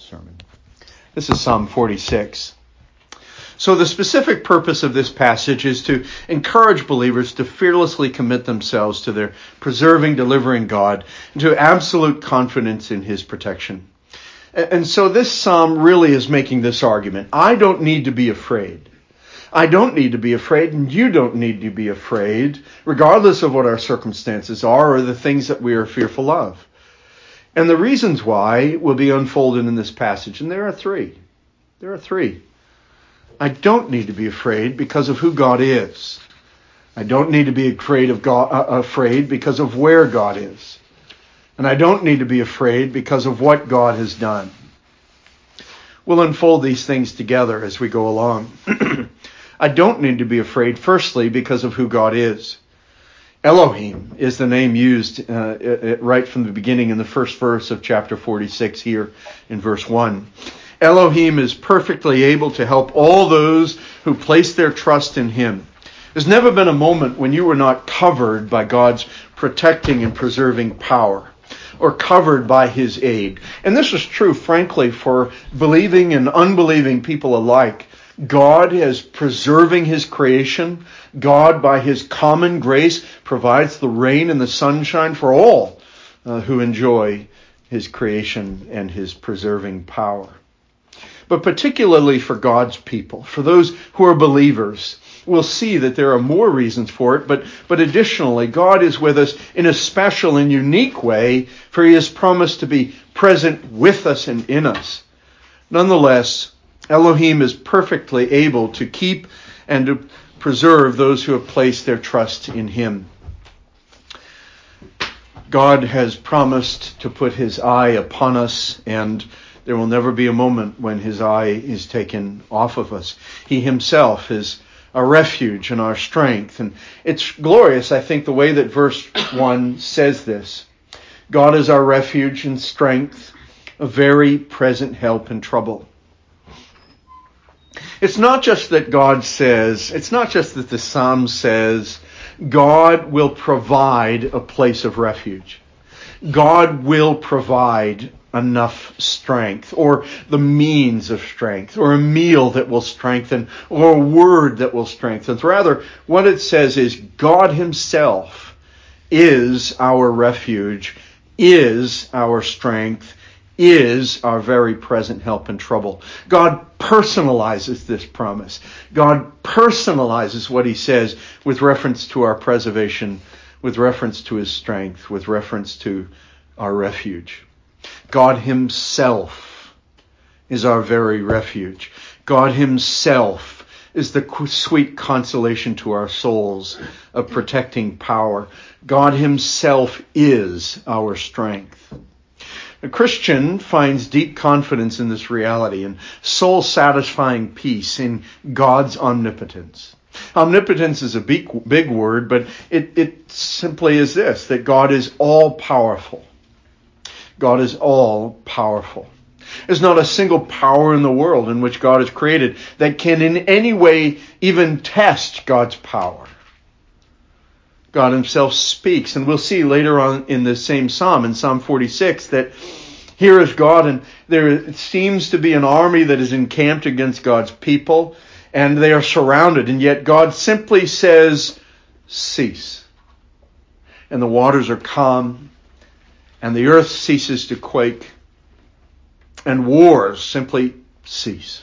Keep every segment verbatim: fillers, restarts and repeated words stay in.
sermon. This is Psalm forty-six. So the specific purpose of this passage is to encourage believers to fearlessly commit themselves to their preserving, delivering God, and to absolute confidence in his protection. And so this psalm really is making this argument. I don't need to be afraid. I don't need to be afraid, and you don't need to be afraid, regardless of what our circumstances are or the things that we are fearful of. And the reasons why will be unfolded in this passage. And there are three. There are three. I don't need to be afraid because of who God is. I don't need to be afraid of God, uh, afraid because of where God is. And I don't need to be afraid because of what God has done. We'll unfold these things together as we go along. I don't need to be afraid, firstly, because of who God is. Elohim is the name used uh, right from the beginning in the first verse of chapter forty-six here in verse one. Elohim is perfectly able to help all those who place their trust in him. There's never been a moment when you were not covered by God's protecting and preserving power, or covered by his aid. And this is true, frankly, for believing and unbelieving people alike. God is preserving his creation. God, by his common grace, provides the rain and the sunshine for all uh, who enjoy his creation and his preserving power. But particularly for God's people, for those who are believers, we'll see that there are more reasons for it, but, but additionally, God is with us in a special and unique way, for he has promised to be present with us and in us. Nonetheless, Elohim is perfectly able to keep and to preserve those who have placed their trust in him. God has promised to put his eye upon us, and there will never be a moment when his eye is taken off of us. He himself is our refuge and our strength. And it's glorious, I think, the way that verse one says this. God is our refuge and strength, a very present help in trouble. It's not just that God says, it's not just that the psalm says, God will provide a place of refuge. God will provide enough strength, or the means of strength, or a meal that will strengthen, or a word that will strengthen. Rather, what it says is God himself is our refuge, is our strength, is our very present help in trouble. God personalizes this promise. God personalizes what he says with reference to our preservation, with reference to his strength, with reference to our refuge. God himself is our very refuge. God himself is the sweet consolation to our souls of protecting power. God himself is our strength. A Christian finds deep confidence in this reality and soul-satisfying peace in God's omnipotence. Omnipotence is a big, big word, but it, it simply is this, that God is all-powerful. God is all-powerful. There's not a single power in the world in which God has created that can in any way even test God's power. God himself speaks, and we'll see later on in the same psalm, in Psalm forty-six, that here is God, and there seems to be an army that is encamped against God's people, and they are surrounded, and yet God simply says, cease. And the waters are calm, and the earth ceases to quake, and wars simply cease.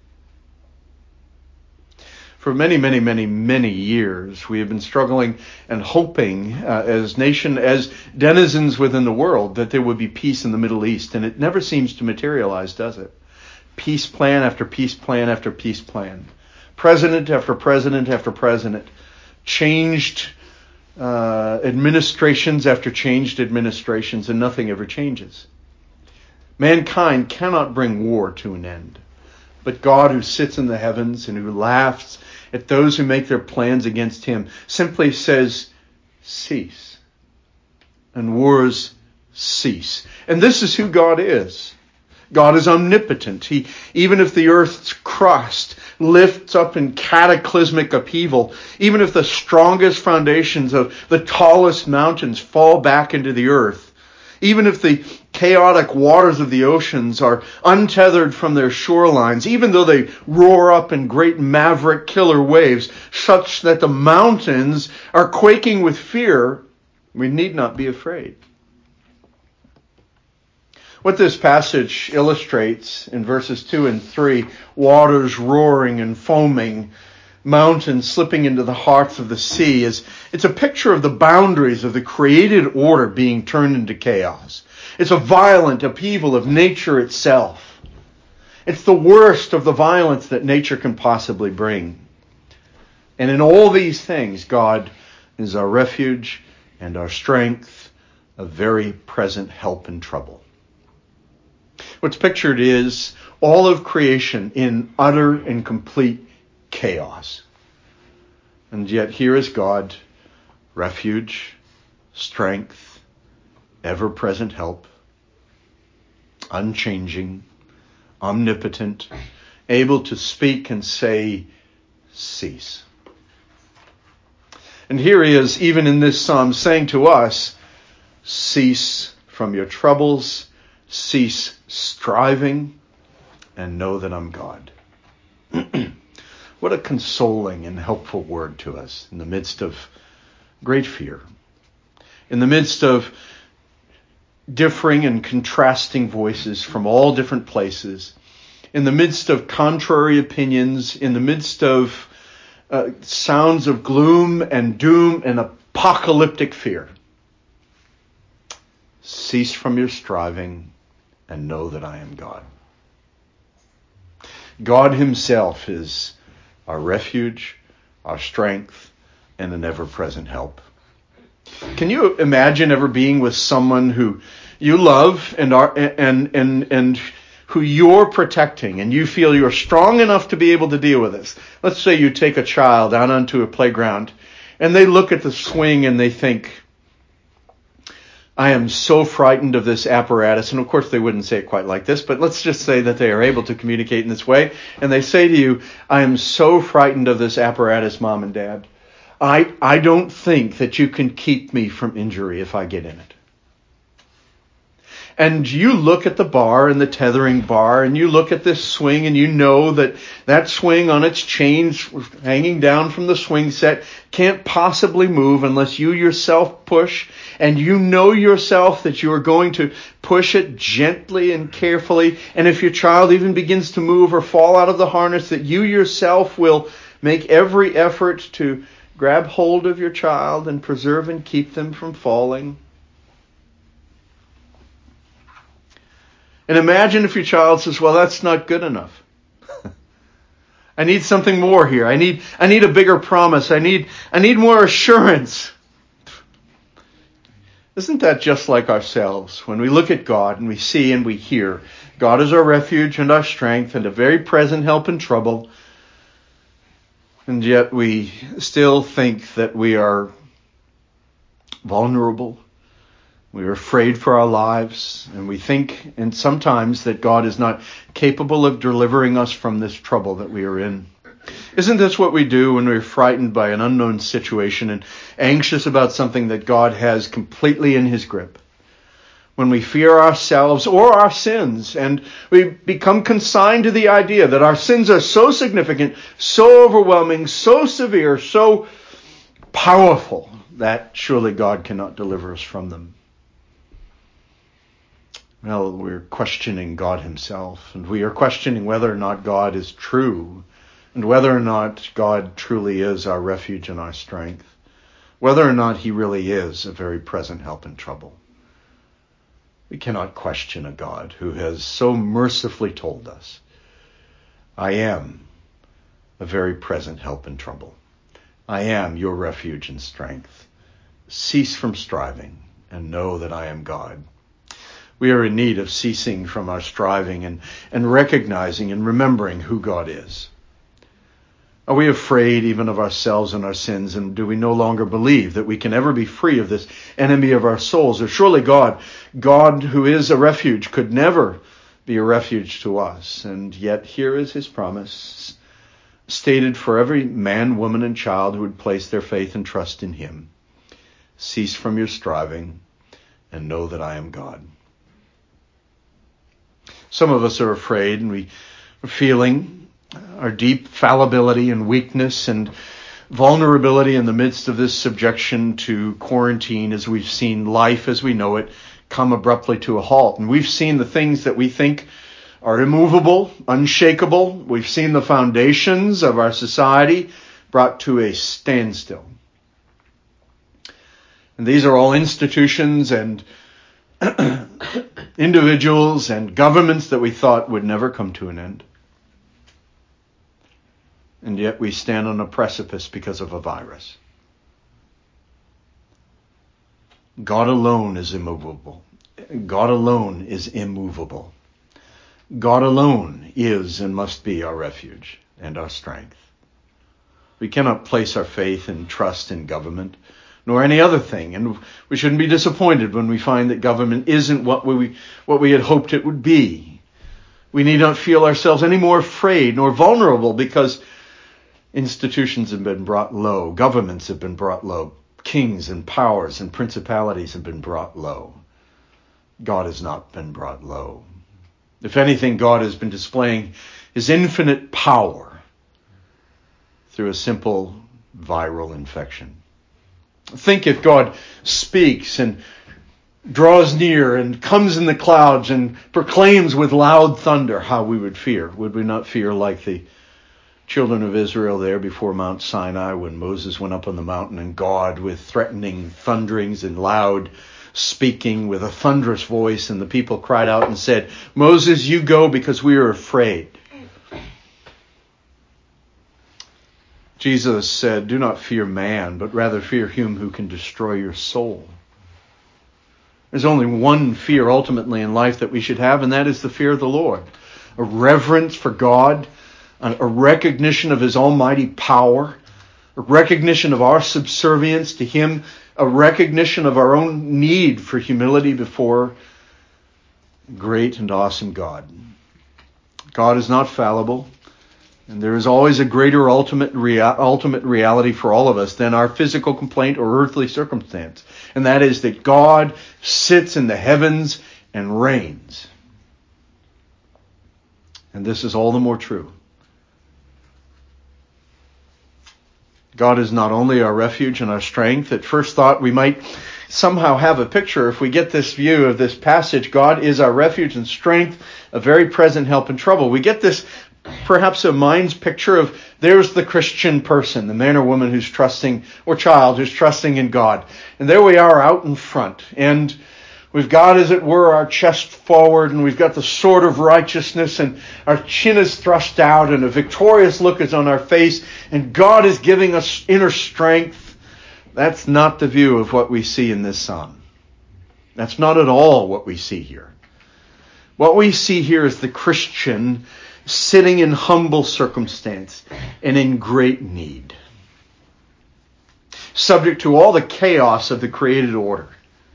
For many, many, many, many years, we have been struggling and hoping uh, as nation, as denizens within the world, that there would be peace in the Middle East. And it never seems to materialize, does it? Peace plan after peace plan after peace plan. President after president after president. Changed uh, administrations after changed administrations, and nothing ever changes. Mankind cannot bring war to an end. But God, who sits in the heavens and who laughs at those who make their plans against him, simply says, cease. And wars cease. And this is who God is. God is omnipotent. He, even if the earth's crust lifts up in cataclysmic upheaval, even if the strongest foundations of the tallest mountains fall back into the earth, even if the chaotic waters of the oceans are untethered from their shorelines, even though they roar up in great maverick killer waves, such that the mountains are quaking with fear, we need not be afraid. What this passage illustrates in verses two and three, waters roaring and foaming, mountains slipping into the hearts of the sea, is it's a picture of the boundaries of the created order being turned into chaos. It's a violent upheaval of nature itself. It's the worst of the violence that nature can possibly bring. And in all these things, God is our refuge and our strength, a very present help in trouble. What's pictured is all of creation in utter and complete chaos. And yet here is God, refuge, strength, ever-present help, unchanging, omnipotent, able to speak and say, cease. And here he is, even in this psalm, saying to us, cease from your troubles, cease striving, and know that I'm God. What a consoling and helpful word to us in the midst of great fear, in the midst of differing and contrasting voices from all different places, in the midst of contrary opinions, in the midst of uh, sounds of gloom and doom and apocalyptic fear. Cease from your striving and know that I am God. God himself is our refuge, our strength, and an ever-present help. Can you imagine ever being with someone who you love and are and and and who you're protecting, and you feel you're strong enough to be able to deal with this? Let's say you take a child out onto a playground, and they look at the swing and they think, I am so frightened of this apparatus. And of course they wouldn't say it quite like this, but let's just say that they are able to communicate in this way. And they say to you, I am so frightened of this apparatus, Mom and Dad. I, I don't think that you can keep me from injury if I get in it. And you look at the bar and the tethering bar, and you look at this swing, and you know that that swing on its chains hanging down from the swing set can't possibly move unless you yourself push. And you know yourself that you are going to push it gently and carefully. And if your child even begins to move or fall out of the harness, that you yourself will make every effort to grab hold of your child and preserve and keep them from falling. And imagine if your child says, well, that's not good enough. I need something more here. I need I need a bigger promise. I need I need more assurance. Isn't that just like ourselves? When we look at God and we see and we hear, God is our refuge and our strength and a very present help in trouble. And yet we still think that we are vulnerable. We are afraid for our lives. And we think, and sometimes, that God is not capable of delivering us from this trouble that we are in. Isn't this what we do when we're frightened by an unknown situation and anxious about something that God has completely in his grip? When we fear ourselves or our sins, and we become consigned to the idea that our sins are so significant, so overwhelming, so severe, so powerful that surely God cannot deliver us from them. Well, we're questioning God himself, and we are questioning whether or not God is true, and whether or not God truly is our refuge and our strength, whether or not he really is a very present help in trouble. We cannot question a God who has so mercifully told us, I am a very present help in trouble. I am your refuge and strength. Cease from striving and know that I am God. We are in need of ceasing from our striving and, and recognizing and remembering who God is. Are we afraid even of ourselves and our sins? And do we no longer believe that we can ever be free of this enemy of our souls? Or surely God, God who is a refuge, could never be a refuge to us. And yet here is his promise, stated for every man, woman, and child who would place their faith and trust in him. Cease from your striving and know that I am God. Some of us are afraid, and we are feeling our deep fallibility and weakness and vulnerability in the midst of this subjection to quarantine, as we've seen life as we know it come abruptly to a halt. And we've seen the things that we think are immovable, unshakable. We've seen the foundations of our society brought to a standstill. And these are all institutions and individuals and governments that we thought would never come to an end. And yet we stand on a precipice because of a virus. God alone is immovable. God alone is immovable. God alone is and must be our refuge and our strength. We cannot place our faith and trust in government, nor any other thing. And we shouldn't be disappointed when we find that government isn't what we, what we had hoped it would be. We need not feel ourselves any more afraid nor vulnerable because institutions have been brought low. Governments have been brought low. Kings and powers and principalities have been brought low. God has not been brought low. If anything, God has been displaying his infinite power through a simple viral infection. Think if God speaks and draws near and comes in the clouds and proclaims with loud thunder, how we would fear. Would we not fear like the children of Israel there before Mount Sinai when Moses went up on the mountain and God with threatening thunderings and loud speaking with a thunderous voice, and the people cried out and said, Moses, you go because we are afraid. Jesus said, do not fear man, but rather fear him who can destroy your soul. There's only one fear ultimately in life that we should have, and that is the fear of the Lord. A reverence for God, a recognition of his almighty power, a recognition of our subservience to him, a recognition of our own need for humility before great and awesome God. God is not fallible, and there is always a greater ultimate rea- ultimate reality for all of us than our physical complaint or earthly circumstance, and that is that God sits in the heavens and reigns. And this is all the more true. God is not only our refuge and our strength. At first thought, we might somehow have a picture. If we get this view of this passage, God is our refuge and strength, a very present help in trouble. We get this, perhaps a mind's picture of there's the Christian person, the man or woman who's trusting, or child who's trusting in God. And there we are out in front. And we've got, as it were, our chest forward, and we've got the sword of righteousness, and our chin is thrust out, and a victorious look is on our face, and God is giving us inner strength. That's not the view of what we see in this psalm. That's not at all what we see here. What we see here is the Christian sitting in humble circumstance and in great need, subject to all the chaos of the created order,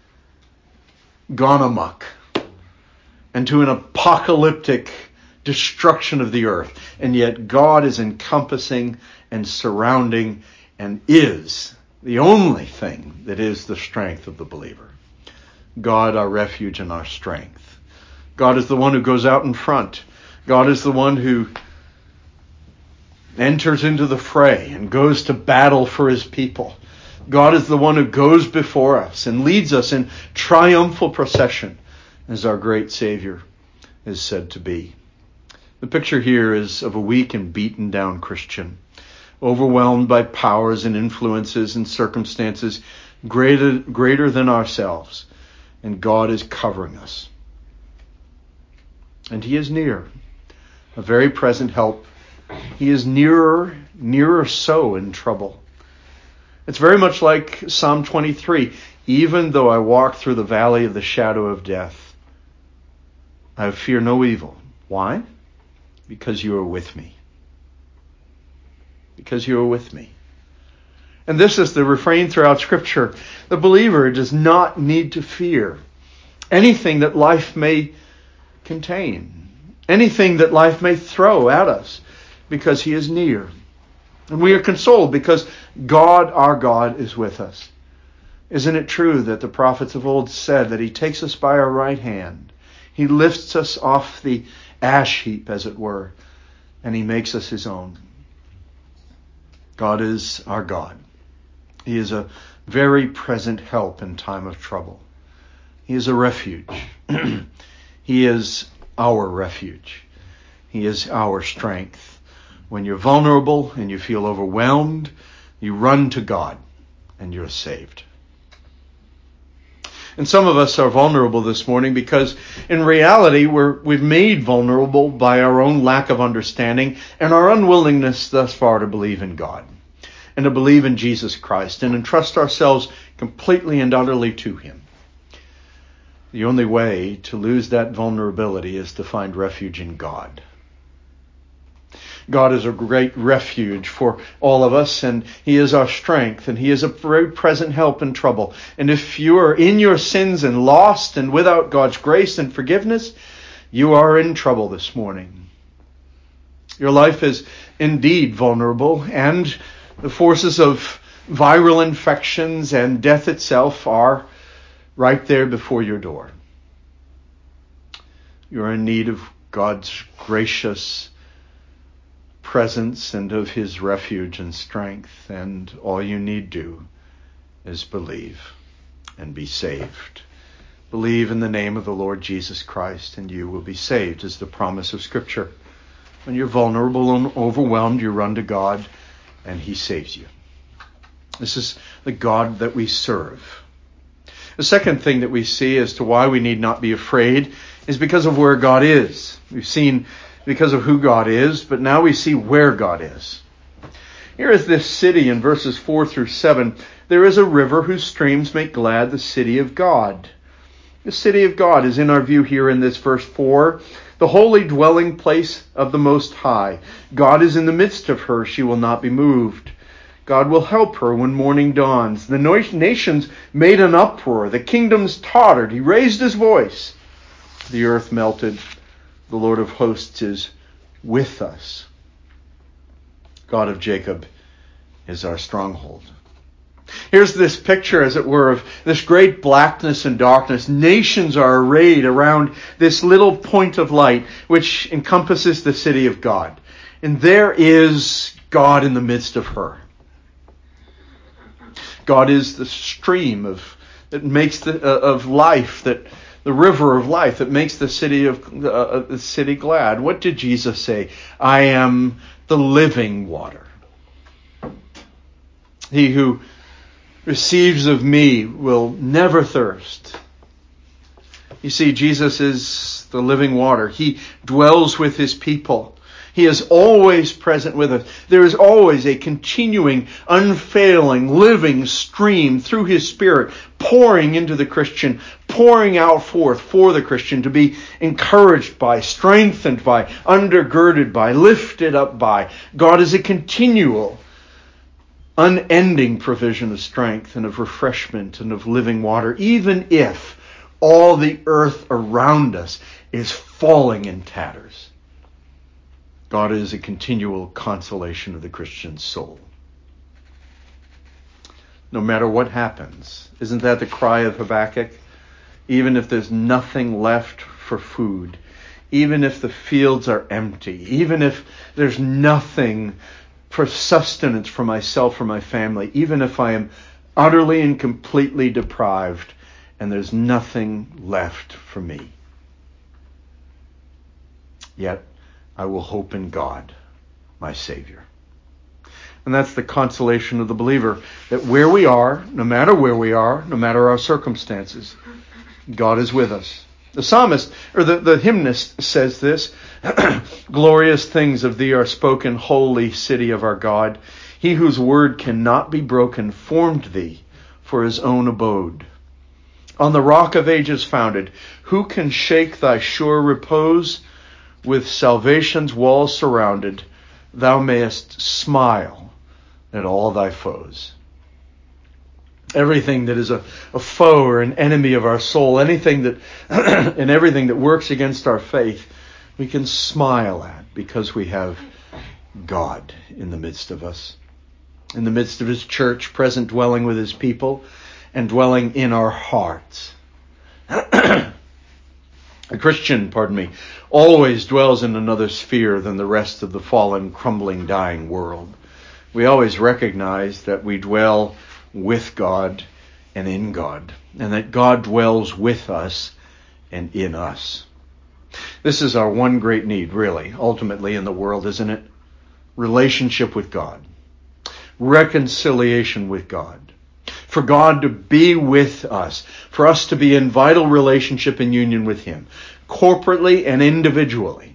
gone amok, and to an apocalyptic destruction of the earth. And yet God is encompassing and surrounding and is the only thing that is the strength of the believer. God, our refuge and our strength. God is the one who goes out in front. God is the one who enters into the fray and goes to battle for his people. God is the one who goes before us and leads us in triumphal procession, as our great Savior is said to be. The picture here is of a weak and beaten down Christian, overwhelmed by powers and influences and circumstances greater, greater than ourselves, and God is covering us. And he is near, a very present help. He is nearer, nearer so in trouble. It's very much like Psalm twenty-three. Even though I walk through the valley of the shadow of death, I fear no evil. Why? Because you are with me. Because you are with me. And this is the refrain throughout Scripture. The believer does not need to fear anything that life may contain, anything that life may throw at us, because he is near. And we are consoled because God, our God, is with us. Isn't it true that the prophets of old said that he takes us by our right hand, he lifts us off the ash heap, as it were, and he makes us his own? God is our God. He is a very present help in time of trouble. He is a refuge. He is our refuge. He is our strength. When you're vulnerable and you feel overwhelmed, you run to God and you're saved. And some of us are vulnerable this morning because in reality we're, we've made vulnerable by our own lack of understanding and our unwillingness thus far to believe in God and to believe in Jesus Christ and entrust ourselves completely and utterly to him. The only way to lose that vulnerability is to find refuge in God. God is a great refuge for all of us, and he is our strength, and he is a very present help in trouble. And if you are in your sins and lost and without God's grace and forgiveness, you are in trouble this morning. Your life is indeed vulnerable, and the forces of viral infections and death itself are right there before your door. You are in need of God's gracious presence and of his refuge and strength, and all you need do is believe and be saved. Believe in the name of the Lord Jesus Christ and you will be saved, is the promise of Scripture. When you're vulnerable and overwhelmed, you run to God and he saves you. This is the God that we serve. The second thing that we see as to why we need not be afraid is because of where God is. We've seen because of who God is, but now we see where God is. Here is this city in verses four through seven. There is a river whose streams make glad the city of God. The city of God is in our view here in this verse four, the holy dwelling place of the Most High. God is in the midst of her. She will not be moved. God will help her when morning dawns. The nations made an uproar. The kingdoms tottered. He raised his voice. The earth melted. The Lord of hosts is with us. God of Jacob is our stronghold. Here's this picture, as it were, of this great blackness and darkness. Nations are arrayed around this little point of light, which encompasses the city of God. And there is God in the midst of her. God is the stream of that makes the uh, of life, that the river of life that makes the city of uh, the city glad. What did Jesus say? I am the living water. He who receives of me will never thirst. You see, Jesus is the living water. He dwells with his people. He is always present with us. There is always a continuing, unfailing, living stream through his Spirit pouring into the Christian, pouring out forth for the Christian to be encouraged by, strengthened by, undergirded by, lifted up by. God is a continual, unending provision of strength and of refreshment and of living water, even if all the earth around us is falling in tatters. God is a continual consolation of the Christian soul. No matter what happens, isn't that the cry of Habakkuk? Even if there's nothing left for food, even if the fields are empty, even if there's nothing for sustenance for myself or my family, even if I am utterly and completely deprived and there's nothing left for me, yet I will hope in God, my Savior. And that's the consolation of the believer, that where we are, no matter where we are, no matter our circumstances, God is with us. The psalmist, or the, the hymnist says this, glorious things of thee are spoken, holy city of our God. He whose word cannot be broken formed thee for his own abode. On the rock of ages founded, who can shake thy sure repose? With salvation's walls surrounded, thou mayest smile at all thy foes. Everything that is a, a foe or an enemy of our soul, anything that and everything that works against our faith, we can smile at because we have God in the midst of us, in the midst of his church, present dwelling with his people. and dwelling in our hearts. A Christian, pardon me, always dwells in another sphere than the rest of the fallen, crumbling, dying world. We always recognize that we dwell with God and in God, and that God dwells with us and in us. This is our one great need, really, ultimately in the world, isn't it? Relationship with God. Reconciliation with God. For God to be with us. For us to be in vital relationship and union with Him. Corporately and individually.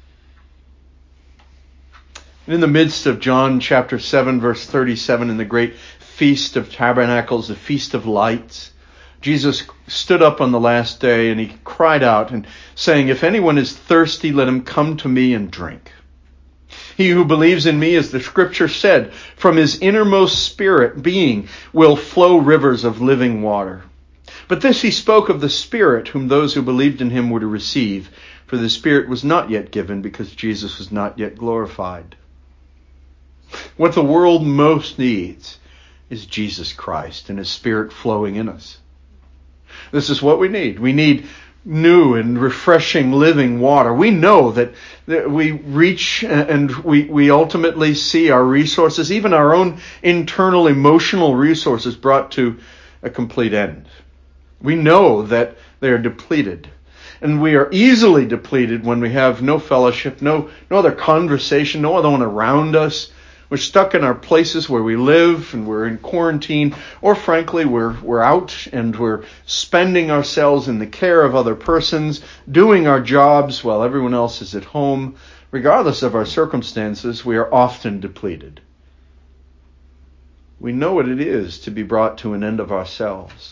In the midst of John chapter seven, verse thirty-seven, in the great Feast of Tabernacles, the Feast of Lights, Jesus stood up on the last day and He cried out and saying, "If anyone is thirsty, let him come to me and drink. He who believes in me, as the scripture said, from his innermost spirit being will flow rivers of living water." But this He spoke of the Spirit, whom those who believed in Him were to receive, for the Spirit was not yet given because Jesus was not yet glorified. What the world most needs is Jesus Christ and His Spirit flowing in us. This is what we need. We need new and refreshing living water. We know that, that we reach and we, we ultimately see our resources, even our own internal emotional resources, brought to a complete end. We know that they are depleted. And we are easily depleted when we have no fellowship, no, no other conversation, no other one around us. We're stuck in our places where we live and we're in quarantine, or frankly, we're we're out and we're spending ourselves in the care of other persons, doing our jobs while everyone else is at home. Regardless of our circumstances, we are often depleted. We know what it is to be brought to an end of ourselves.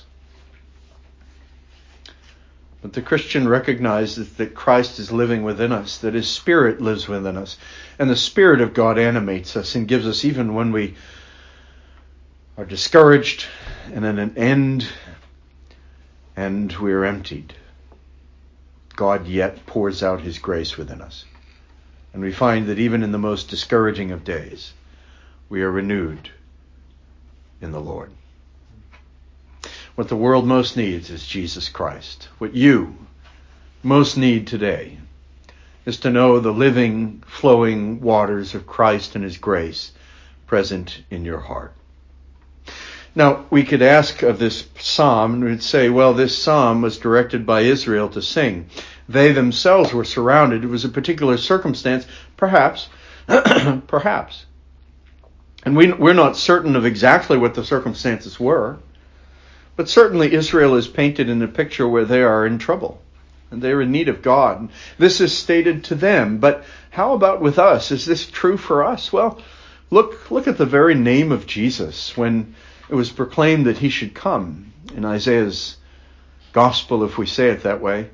But the Christian recognizes that Christ is living within us, that His Spirit lives within us, and the Spirit of God animates us and gives us, even when we are discouraged and at an end and we are emptied, God yet pours out His grace within us. And we find that even in the most discouraging of days, we are renewed in the Lord. What the world most needs is Jesus Christ. What you most need today is to know the living, flowing waters of Christ and His grace present in your heart. Now, we could ask of this psalm, and we'd say, well, this psalm was directed by Israel to sing. They themselves were surrounded. It was a particular circumstance, perhaps, perhaps. And we, we're not certain of exactly what the circumstances were. But certainly Israel is painted in a picture where they are in trouble and they're in need of God. This is stated to them. But how about with us? Is this true for us? Well, look, look at the very name of Jesus when it was proclaimed that He should come in Isaiah's gospel, if we say it that way.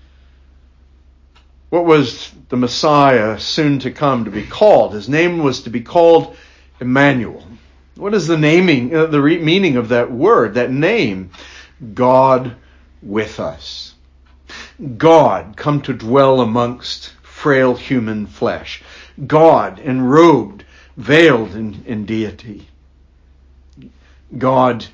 What was the Messiah soon to come to be called? His name was to be called Emmanuel. What is the naming, uh, the re- meaning of that word, that name? God with us. God come to dwell amongst frail human flesh. God enrobed, veiled in, in deity. God,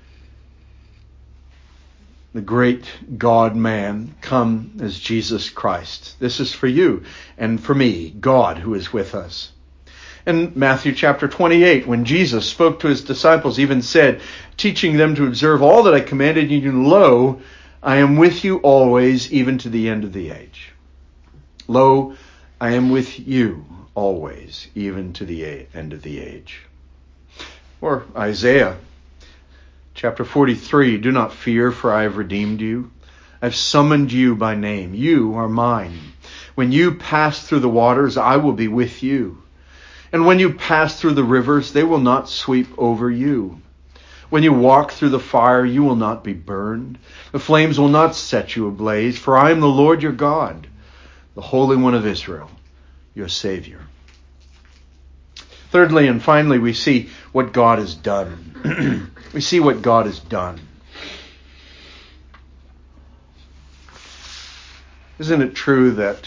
the great God-man, come as Jesus Christ. This is for you and for me, God who is with us. In Matthew chapter twenty-eight, when Jesus spoke to His disciples, even said, teaching them to observe all that I commanded you, lo, I am with you always, even to the end of the age. Lo, I am with you always, even to the end of the age. Or Isaiah chapter forty-three, do not fear, for I have redeemed you. I've summoned you by name. You are mine. When you pass through the waters, I will be with you. And when you pass through the rivers, they will not sweep over you. When you walk through the fire, you will not be burned. The flames will not set you ablaze, for I am the Lord your God, the Holy One of Israel, your Savior. Thirdly and finally, we see what God has done. We see what God has done. Isn't it true that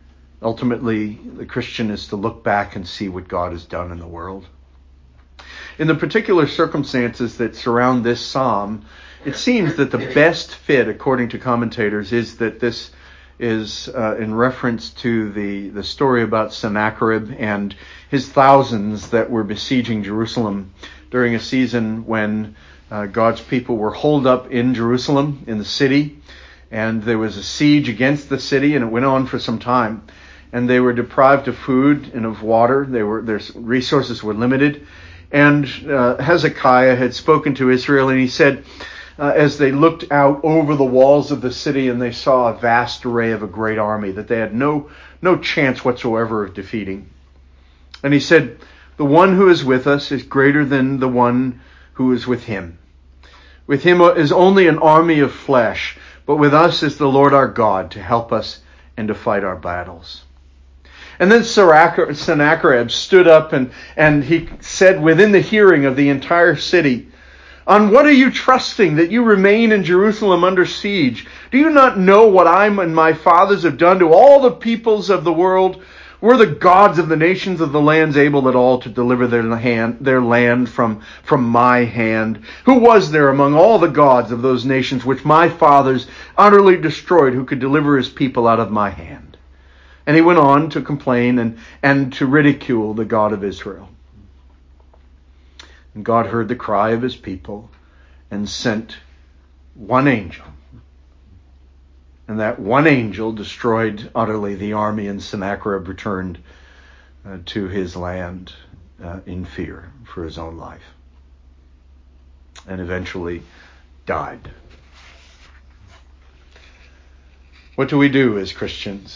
ultimately the Christian is to look back and see what God has done in the world? In the particular circumstances that surround this psalm, it seems that the best fit, according to commentators, is that this is uh, in reference to the, the story about Sennacherib and his thousands that were besieging Jerusalem during a season when uh, God's people were holed up in Jerusalem, in the city, and there was a siege against the city, and it went on for some time. And they were deprived of food and of water. They were, their resources were limited. And uh, Hezekiah had spoken to Israel, and he said, uh, as they looked out over the walls of the city and they saw a vast array of a great army that they had no, no chance whatsoever of defeating. And he said, the one who is with us is greater than the one who is with him. With him is only an army of flesh, but with us is the Lord our God to help us and to fight our battles. And then Sennacherib stood up and, and he said within the hearing of the entire city, on what are you trusting that you remain in Jerusalem under siege? Do you not know what I and my fathers have done to all the peoples of the world? Were the gods of the nations of the lands able at all to deliver their hand, their land from, from my hand? Who was there among all the gods of those nations which my fathers utterly destroyed, who could deliver his people out of my hand? And he went on to complain and, and to ridicule the God of Israel. And God heard the cry of his people and sent one angel. And that one angel destroyed utterly the army, and Sennacherib returned uh, to his land uh, in fear for his own life. And eventually died. What do we do as Christians?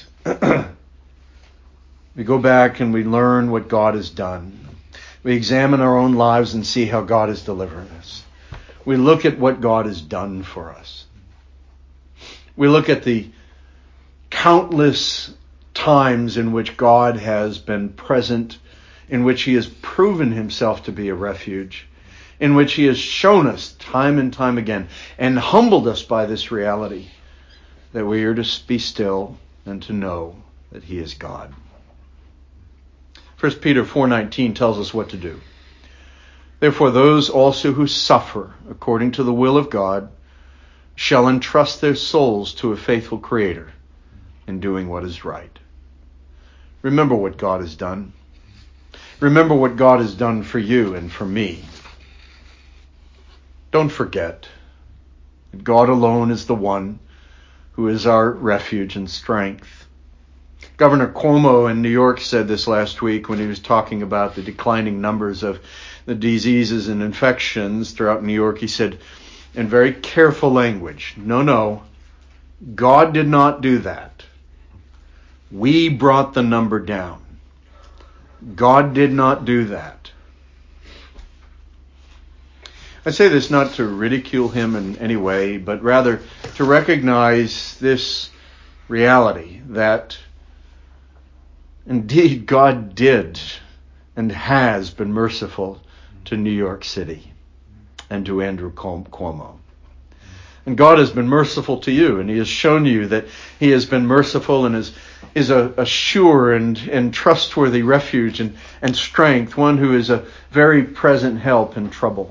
We go back and we learn what God has done. We examine our own lives and see how God has delivered us. We look at what God has done for us. We look at the countless times in which God has been present, in which he has proven himself to be a refuge, in which he has shown us time and time again and humbled us by this reality that we are to be still and to know that he is God. First Peter four nineteen tells us what to do. Therefore, those also who suffer according to the will of God shall entrust their souls to a faithful Creator in doing what is right. Remember what God has done. Remember what God has done for you and for me. Don't forget that God alone is the one who is our refuge and strength. Governor Cuomo in New York said this last week when he was talking about the declining numbers of the diseases and infections throughout New York. He said, in very careful language, no, no, God did not do that. We brought the number down. God did not do that. I say this not to ridicule him in any way, but rather to recognize this reality that indeed God did and has been merciful to New York City and to Andrew Cuomo. And God has been merciful to you, and he has shown you that he has been merciful and is, is a, a sure and, and trustworthy refuge and, and strength, one who is a very present help in trouble.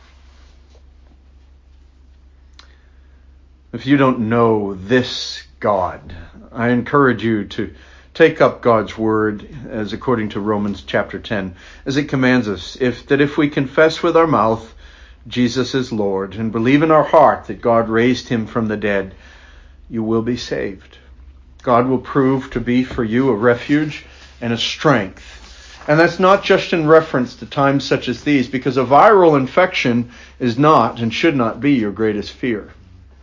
If you don't know this God, I encourage you to take up God's word as according to Romans chapter ten, as it commands us, if that if we confess with our mouth Jesus is Lord and believe in our heart that God raised him from the dead, you will be saved. God will prove to be for you a refuge and a strength. And that's not just in reference to times such as these, because a viral infection is not and should not be your greatest fear.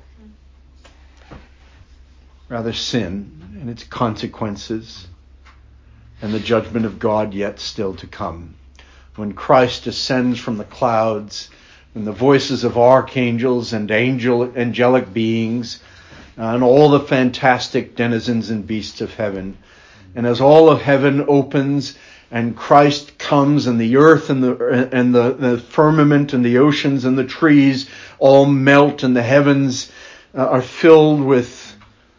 Rather, sin and its consequences and the judgment of God yet still to come. When Christ descends from the clouds, and the voices of archangels and angel, angelic beings, and all the fantastic denizens and beasts of heaven, and as all of heaven opens and Christ comes, and the earth and the and the, the firmament and the oceans and the trees all melt, and the heavens uh, are filled with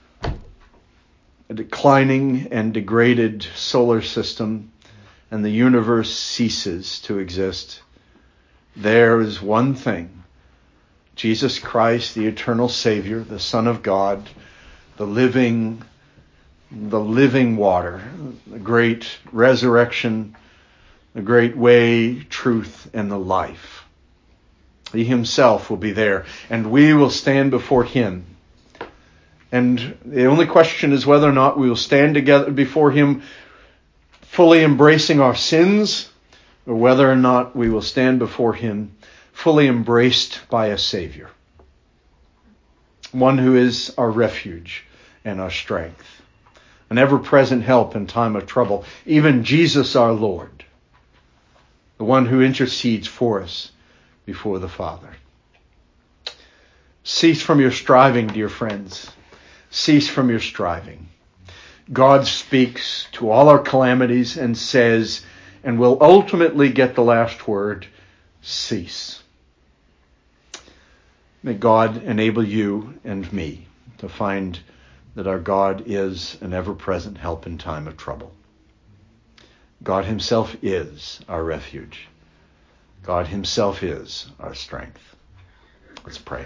a declining and degraded solar system, and the universe ceases to exist. there is one thing. Jesus Christ, the eternal Savior, the Son of God, the living, the living water, the great resurrection, the great way, truth, and the life. He himself will be there, and we will stand before him. And the only question is whether or not we will stand together before him fully embracing our sins, or whether or not we will stand before him fully embraced by a Savior. One who is our refuge and our strength, an ever-present help in time of trouble, even Jesus our Lord, the one who intercedes for us before the Father. Cease from your striving, dear friends. Cease from your striving. God speaks to all our calamities and says, and will ultimately get the last word, cease. May God enable you and me to find that our God is an ever-present help in time of trouble. God himself is our refuge. God himself is our strength. Let's pray.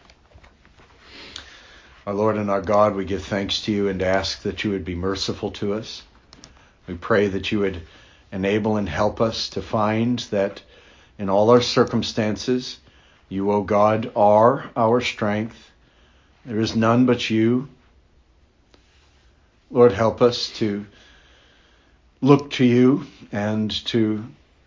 Our Lord and our God, we give thanks to you and ask that you would be merciful to us. We pray that you would enable and help us to find that in all our circumstances, you, O God, are our strength. There is none but you. Lord, help us to look to you and to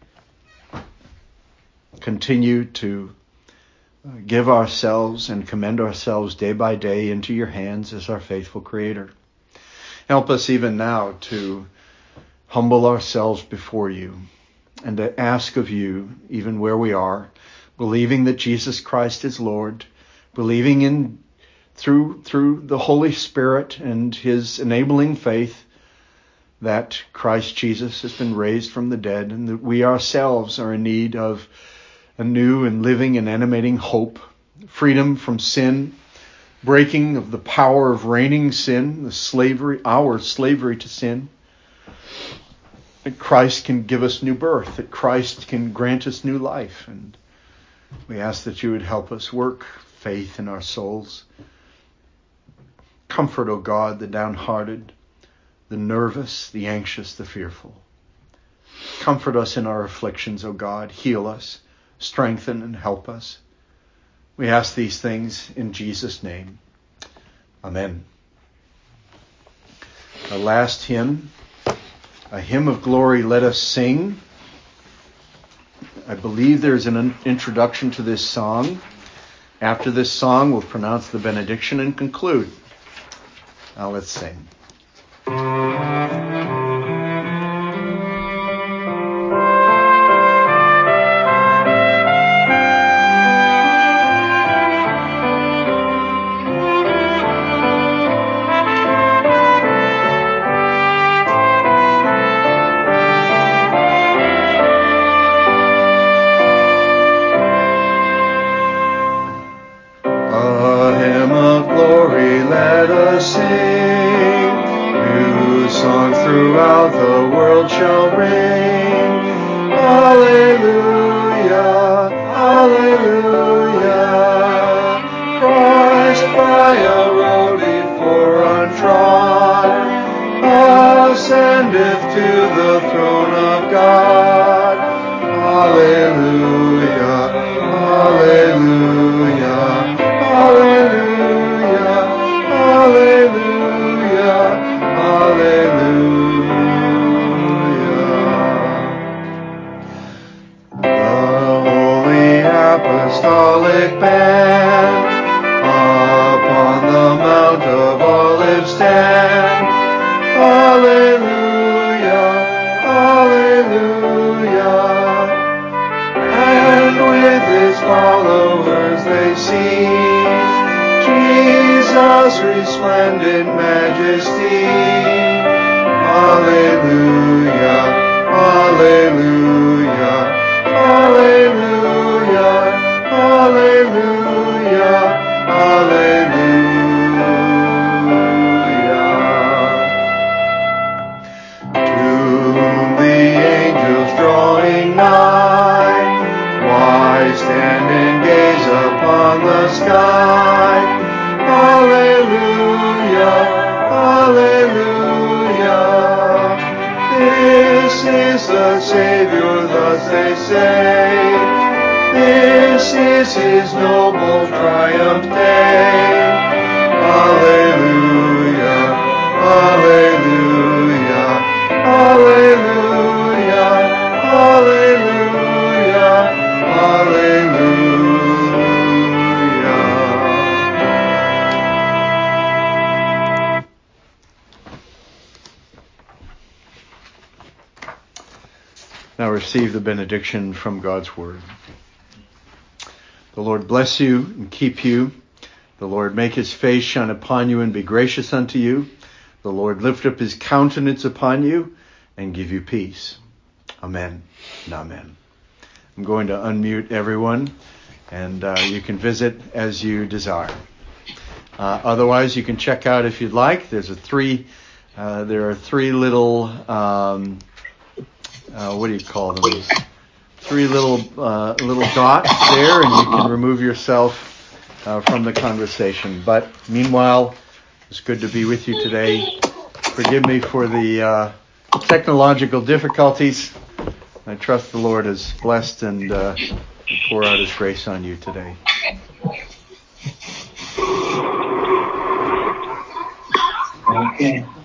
continue to give ourselves and commend ourselves day by day into your hands as our faithful Creator. Help us even now to humble ourselves before you and to ask of you, even where we are, believing that Jesus Christ is Lord, believing in through through the Holy Spirit and his enabling faith that Christ Jesus has been raised from the dead, and that we ourselves are in need of a new and living and animating hope, freedom from sin, breaking of the power of reigning sin, the slavery, our slavery to sin. That Christ can give us new birth, that Christ can grant us new life. And we ask that you would help us work faith in our souls. Comfort, O God, the downhearted, the nervous, the anxious, the fearful. Comfort us in our afflictions, O God. Heal us, strengthen and help us. We ask these things in Jesus' name. Amen. Our last hymn, a hymn of glory, let us sing. I believe there's an introduction to this song. After this song, we'll pronounce the benediction and conclude. Now let's sing. Throughout the world shall ring. Alleluia, alleluia. Christ by a road before untrod ascendeth to the throne of God. Alleluia, alleluia, alleluia, alleluia, alleluia. Apostolic band upon the Mount of Olives stand. Alleluia, alleluia. And with his followers they sing Jesus' resplendent majesty. Alleluia, alleluia, alleluia. Alleluia, alleluia. To the angels drawing nigh, This is the Savior, thus they say. This is his noble triumph day. Alleluia, alleluia, alleluia, alleluia, alleluia. Now receive the benediction from God's word. The Lord bless you and keep you. The Lord make his face shine upon you and be gracious unto you. The Lord lift up his countenance upon you and give you peace. Amen and amen. I'm going to unmute everyone, and uh, you can visit as you desire. Uh, otherwise, you can check out if you'd like. There's a three. Uh, there are three little. Um, uh, what do you call them? These three little uh, little dots there, and you can remove yourself uh, from the conversation. But meanwhile, it's good to be with you today. Forgive me for the uh, technological difficulties. I trust the Lord has blessed and uh, pour out his grace on you today. Okay.